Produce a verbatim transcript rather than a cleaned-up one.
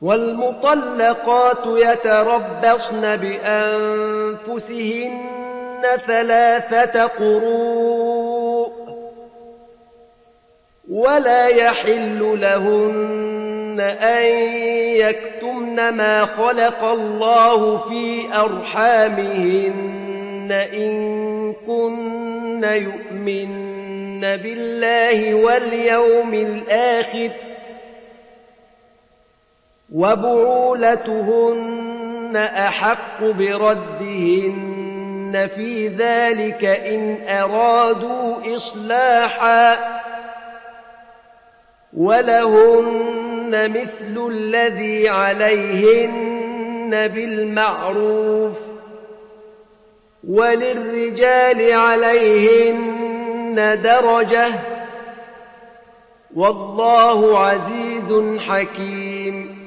والمطلقات يتربصن بأنفسهن ثلاثة قروء ولا يحل لهن أن يكتمن ما خلق الله في أرحامهن إن كن يؤمن بالله واليوم الآخر وبعولتهن أحق بردهن في ذلك إن أرادوا إصلاحا ولهن مثل الذي عليهن بالمعروف وللرجال عليهن درجة والله عزيز حكيم